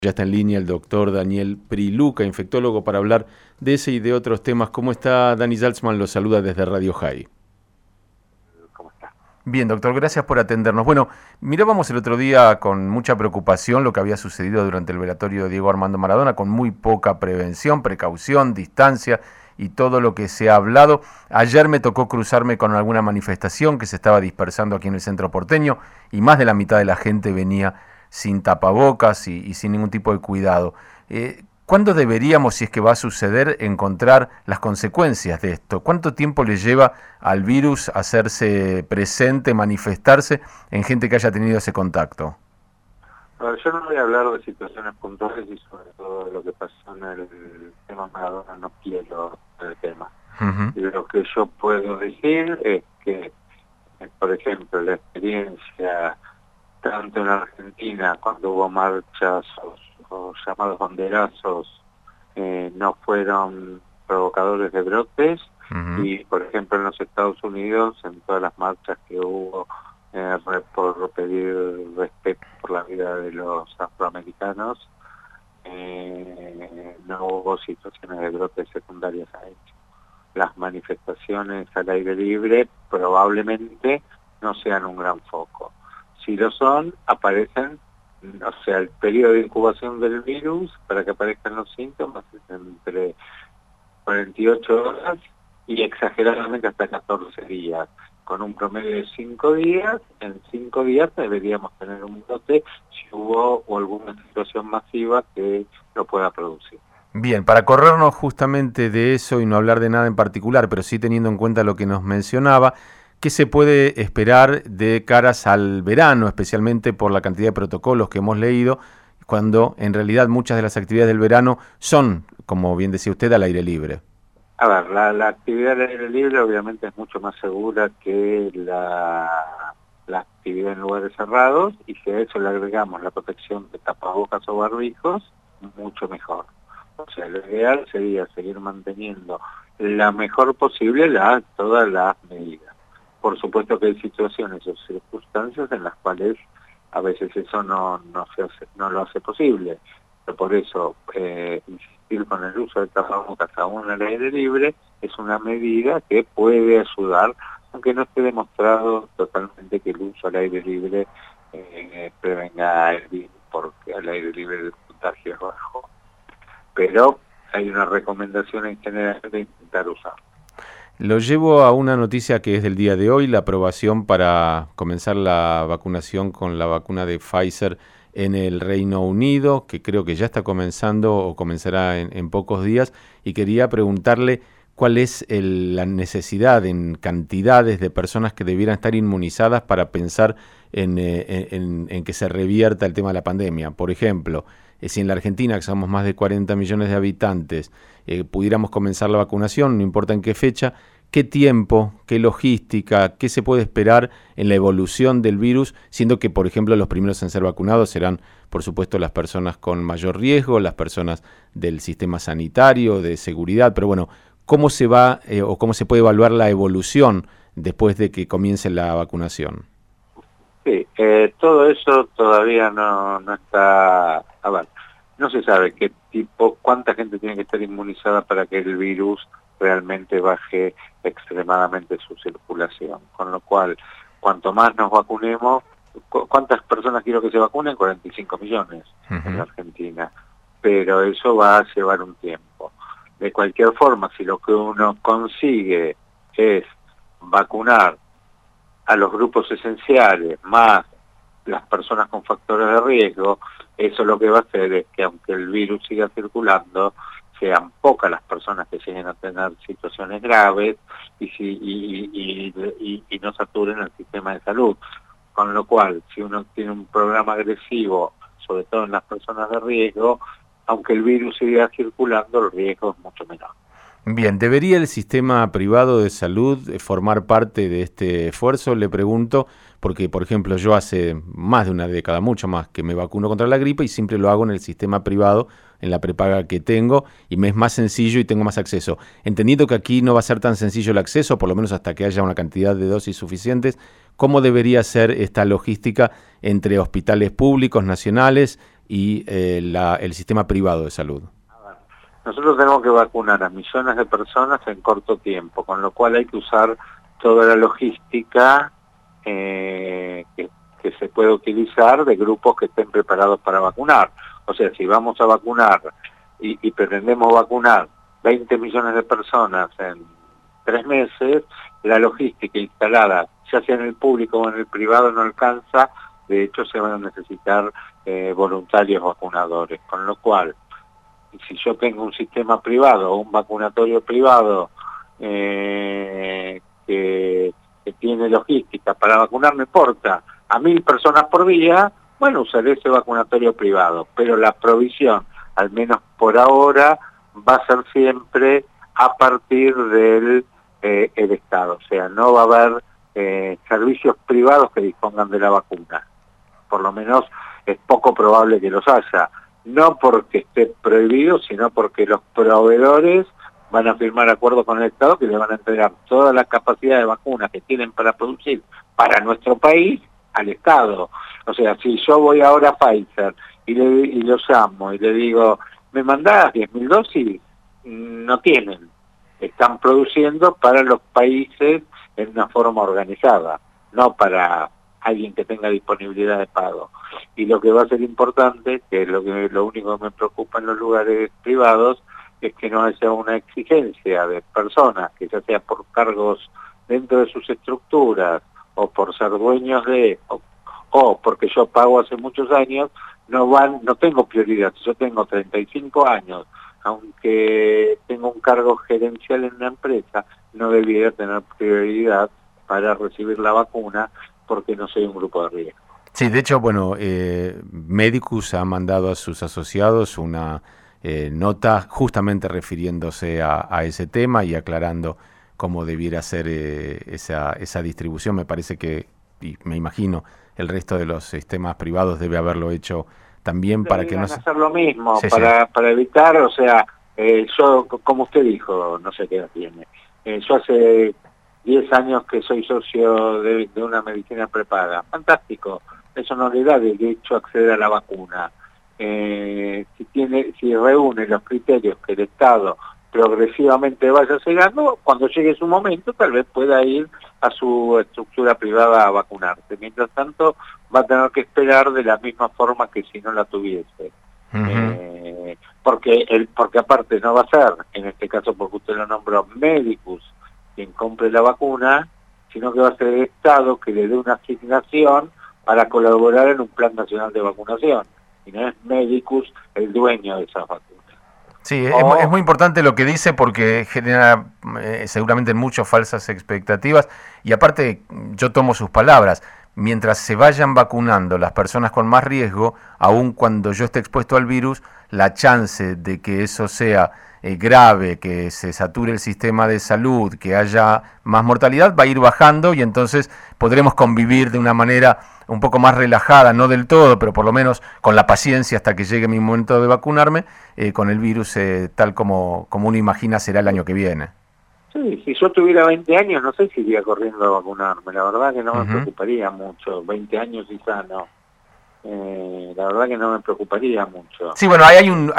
Ya está en línea el doctor Daniel Priluca, infectólogo, para hablar de ese y de otros temas. ¿Cómo está? Dani Salzman lo saluda desde Radio High. ¿Cómo está? Bien, doctor, gracias por atendernos. Bueno, mirábamos el otro día con mucha preocupación lo que había sucedido durante el velatorio de Diego Armando Maradona, con muy poca prevención, precaución, distancia y todo lo que se ha hablado. Ayer me tocó cruzarme con alguna manifestación que se estaba dispersando aquí en el centro porteño y más de la mitad de la gente venía sin tapabocas y sin ningún tipo de cuidado. ¿Cuándo deberíamos, si es que va a suceder, encontrar las consecuencias de esto? ¿Cuánto tiempo le lleva al virus hacerse presente, manifestarse en gente que haya tenido ese contacto? Bueno, yo no voy a hablar de situaciones puntuales y sobre todo de lo que pasó en el tema Maradona, no quiero el tema. Uh-huh. Y lo que yo puedo decir es que, por ejemplo, la experiencia tanto en Argentina, cuando hubo marchas o llamados banderazos, no fueron provocadores de brotes, Uh-huh. y por ejemplo en los Estados Unidos, en todas las marchas que hubo por pedir respeto por la vida de los afroamericanos, no hubo situaciones de brotes secundarias a ello. Las manifestaciones al aire libre probablemente no sean un gran foco. Si lo son, aparecen, o sea, el periodo de incubación del virus para que aparezcan los síntomas es entre 48 horas y exageradamente hasta 14 días. Con un promedio de 5 días, en 5 días deberíamos tener un brote si hubo alguna situación masiva que lo pueda producir. Bien, para corrernos justamente de eso y no hablar de nada en particular, pero sí teniendo en cuenta lo que nos mencionaba, ¿qué se puede esperar de caras al verano, especialmente por la cantidad de protocolos que hemos leído, cuando en realidad muchas de las actividades del verano son, como bien decía usted, al aire libre? A ver, la actividad al aire libre obviamente es mucho más segura que la actividad en lugares cerrados, y si a eso le agregamos la protección de tapabocas o barbijos, mucho mejor. O sea, lo ideal sería seguir manteniendo la mejor posible todas las medidas. Por supuesto que hay situaciones o circunstancias en las cuales a veces eso no lo hace posible. Pero por eso insistir con el uso de tapabocas aún al aire libre es una medida que puede ayudar, aunque no esté demostrado totalmente que el uso al aire libre prevenga el virus, porque al aire libre el contagio es bajo. Pero hay una recomendación en general de intentar usarlo. Lo llevo a una noticia que es del día de hoy, la aprobación para comenzar la vacunación con la vacuna de Pfizer en el Reino Unido, que creo que ya está comenzando o comenzará en pocos días, y quería preguntarle cuál es la necesidad en cantidades de personas que debieran estar inmunizadas para pensar en que se revierta el tema de la pandemia. Por ejemplo, si en la Argentina, que somos más de 40 millones de habitantes, pudiéramos comenzar la vacunación, no importa en qué fecha, ¿qué tiempo, qué logística, qué se puede esperar en la evolución del virus, siendo que, por ejemplo, los primeros en ser vacunados serán, por supuesto, las personas con mayor riesgo, las personas del sistema sanitario, de seguridad, pero bueno, ¿cómo se va o cómo se puede evaluar la evolución después de que comience la vacunación? Sí, todo eso todavía no está, a ver, no se sabe cuánta gente tiene que estar inmunizada para que el virus realmente baje extremadamente su circulación. Con lo cual, cuanto más nos vacunemos, ¿cuántas personas quiero que se vacunen? 45 millones en la Argentina, pero eso va a llevar un tiempo. De cualquier forma, si lo que uno consigue es vacunar a los grupos esenciales, más las personas con factores de riesgo, eso lo que va a hacer es que aunque el virus siga circulando, sean pocas las personas que lleguen a tener situaciones graves y no saturen el sistema de salud. Con lo cual, si uno tiene un programa agresivo, sobre todo en las personas de riesgo, aunque el virus siga circulando, el riesgo es mucho menor. Bien, ¿debería el sistema privado de salud formar parte de este esfuerzo? Le pregunto, porque por ejemplo yo hace más de una década, mucho más, que me vacuno contra la gripe y siempre lo hago en el sistema privado, en la prepaga que tengo, y me es más sencillo y tengo más acceso. Entendiendo que aquí no va a ser tan sencillo el acceso, por lo menos hasta que haya una cantidad de dosis suficientes, ¿cómo debería ser esta logística entre hospitales públicos, nacionales y el sistema privado de salud? Nosotros tenemos que vacunar a millones de personas en corto tiempo, con lo cual hay que usar toda la logística que se puede utilizar de grupos que estén preparados para vacunar. O sea, si vamos a vacunar y pretendemos vacunar 20 millones de personas en 3 meses, la logística instalada, ya sea en el público o en el privado, no alcanza. De hecho, se van a necesitar voluntarios vacunadores, con lo cual, si yo tengo un sistema privado o un vacunatorio privado que tiene logística para vacunar, no importa, a 1000 personas por día, bueno, usaré ese vacunatorio privado, pero la provisión, al menos por ahora, va a ser siempre a partir del el Estado. O sea, no va a haber servicios privados que dispongan de la vacuna. Por lo menos es poco probable que los haya. No porque esté prohibido, sino porque los proveedores van a firmar acuerdos con el Estado que le van a entregar toda la capacidad de vacunas que tienen para producir para nuestro país al Estado. O sea, si yo voy ahora a Pfizer y lo llamo y le digo, ¿me mandás 10.000 dosis? No tienen. Están produciendo para los países en una forma organizada, no para alguien que tenga disponibilidad de pago. Y lo que va a ser importante, que es lo único que me preocupa en los lugares privados, es que no haya una exigencia de personas, que ya sea por cargos dentro de sus estructuras, o por ser dueños de, o porque yo pago hace muchos años, no tengo prioridad. Si yo tengo 35 años, aunque tengo un cargo gerencial en una empresa, no debiera tener prioridad para recibir la vacuna porque no soy un grupo de riesgo. Sí, de hecho, bueno, Medicus ha mandado a sus asociados una nota justamente refiriéndose a ese tema y aclarando cómo debiera ser esa distribución. Me parece que, y me imagino, el resto de los sistemas privados debe haberlo hecho también para que no se... hacer lo mismo, sí, para evitar, o sea, yo, como usted dijo, no sé qué edad tiene, yo hace 10 años que soy socio de una medicina prepaga. Fantástico, eso no le da derecho a acceder a la vacuna. Si reúne los criterios que el Estado progresivamente vaya llegando, cuando llegue su momento tal vez pueda ir a su estructura privada a vacunarse. Mientras tanto va a tener que esperar de la misma forma que si no la tuviese. Porque aparte no va a ser, en este caso porque usted lo nombró, Medicus quien compre la vacuna, sino que va a ser el Estado que le dé una asignación para colaborar en un plan nacional de vacunación. Y no es Medicus el dueño de esas vacunas. Sí, es muy importante lo que dice porque genera seguramente muchas falsas expectativas y aparte yo tomo sus palabras, mientras se vayan vacunando las personas con más riesgo, aun cuando yo esté expuesto al virus, la chance de que eso sea grave, que se sature el sistema de salud, que haya más mortalidad, va a ir bajando y entonces podremos convivir de una manera un poco más relajada, no del todo, pero por lo menos con la paciencia hasta que llegue mi momento de vacunarme, con el virus tal como uno imagina será el año que viene. Sí, si yo tuviera 20 años, no sé si iría corriendo a vacunarme, la verdad que no me preocuparía mucho, 20 años quizá no. La verdad que no me preocuparía mucho. Sí, bueno,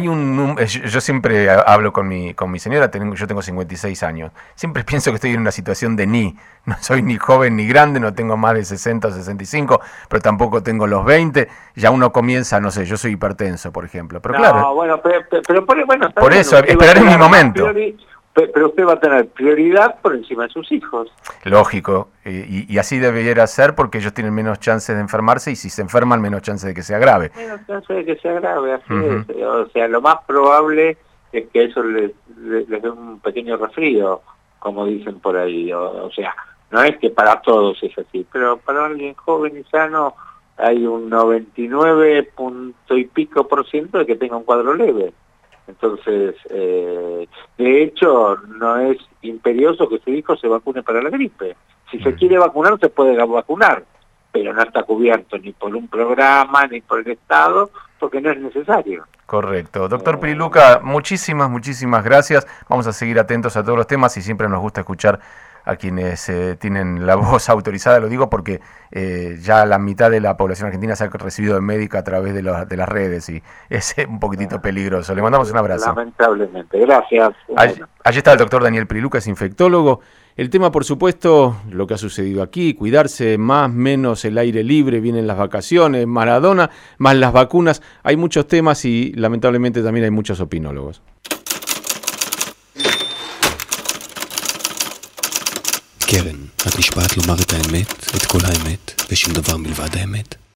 yo siempre hablo con mi señora, yo tengo 56 años, siempre pienso que estoy en una situación de no soy ni joven ni grande, no tengo más de 60 o 65, pero tampoco tengo los 20, ya uno comienza, no sé, yo soy hipertenso, por ejemplo, pero claro. Bueno, pero bueno, por eso, esperaré mi momento. Pero usted va a tener prioridad por encima de sus hijos. Lógico, y así debería ser porque ellos tienen menos chances de enfermarse y si se enferman, menos chances de que sea grave. Menos chances de que sea grave, así es. O sea, lo más probable es que eso les dé un pequeño resfrío, como dicen por ahí. O sea, no es que para todos es así, pero para alguien joven y sano hay un 99 punto y pico % de que tenga un cuadro leve. Entonces, de hecho, no es imperioso que su hijo se vacune para la gripe. Si se quiere vacunar, se puede vacunar, pero no está cubierto ni por un programa, ni por el Estado, porque no es necesario. Correcto. Doctor Piriluca, muchísimas gracias. Vamos a seguir atentos a todos los temas y siempre nos gusta escuchar a quienes tienen la voz autorizada. Lo digo porque ya la mitad de la población argentina se ha recibido de médica a través de las redes y es un poquitito peligroso. Le mandamos un abrazo. Lamentablemente, gracias. Allí está el doctor Daniel Priluca, es infectólogo. El tema, por supuesto, lo que ha sucedido aquí, cuidarse más, menos el aire libre, vienen las vacaciones, Maradona, más las vacunas. Hay muchos temas y lamentablemente también hay muchos opinólogos. קרן, את נשבעת לומר את האמת, את כל האמת, ושום דבר מלבד האמת?